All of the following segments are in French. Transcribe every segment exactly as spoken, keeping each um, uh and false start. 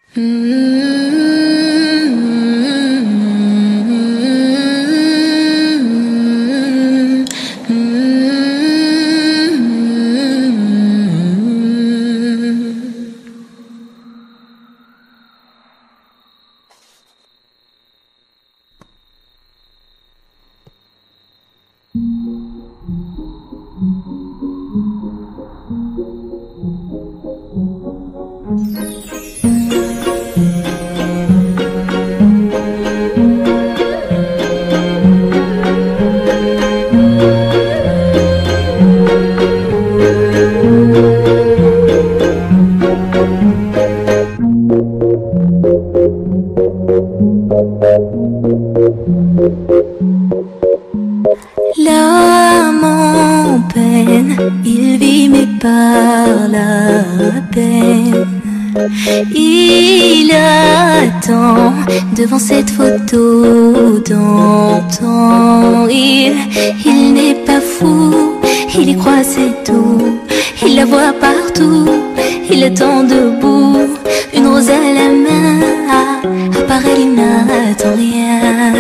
L'âme en peine, il vit mais par la peine. Il attend devant cette photo d'antan. Il, il n'est pas fou, il y croit c'est tout. Il la voit partout, il attend debout. Une rose à la main, à, à part elle il n'attend rien.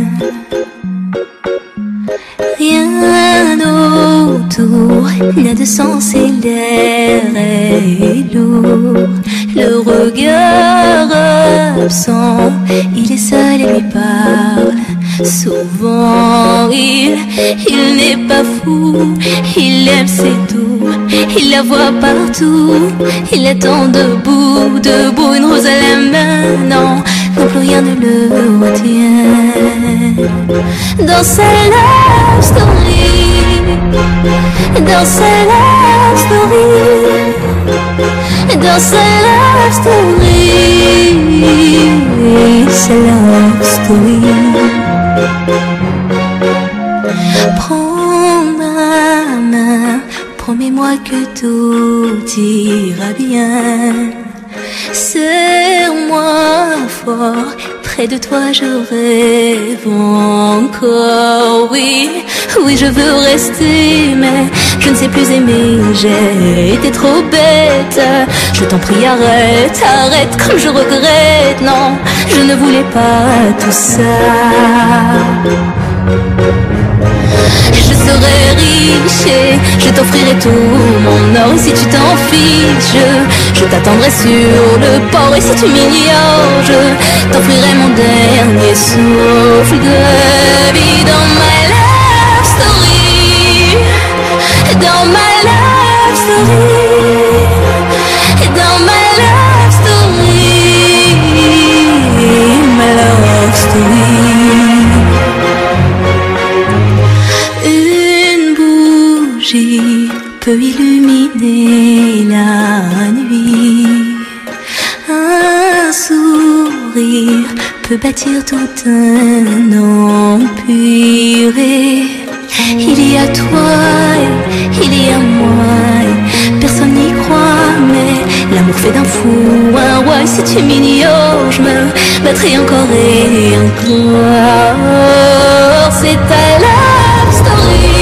Rien autour n'a de sens et l'air est lourd. Le regard absent, il est seul et lui parle. Souvent il, il n'est pas fou, il aime c'est tout. Il la voit partout, il attend debout, debout. Une rose à la main, non, non plus rien ne le retient. Dans sa love story, dans sa love story, dans sa love story, sa love story. Prends ma main, promets-moi que tout ira bien. Serre-moi fort, près de toi je rêve encore. Oui, oui je veux rester, mais je ne sais plus aimer. J'ai été trop bête, je t'en prie arrête, arrête comme je regrette. Non, je ne voulais pas tout ça. Je serai riche et je t'offrirai tout mon or. Et si tu t'en fiches, je, je t'attendrai sur le port. Et si tu m'ignores, je t'offrirai mon dernier souffle de vie. Dans ma love story, dans ma love story, dans ma love story, ma love story. Peut illuminer la nuit. Un sourire peut bâtir tout un empire. Il y a toi, il y a moi. Personne n'y croit, mais l'amour fait d'un fou un roi. Et si tu m'ignores, je me battrai encore et encore. C'est ta love story.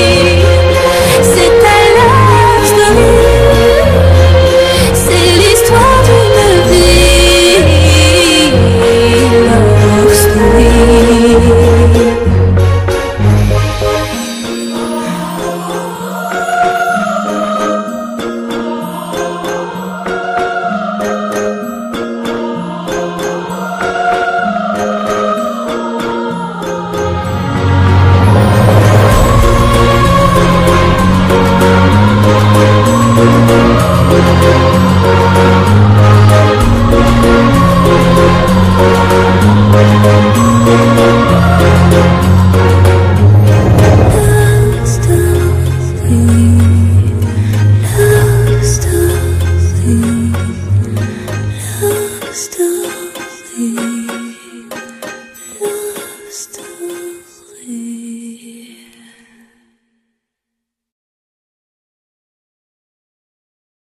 C'est l'histoire d'une vie, love story. Love story.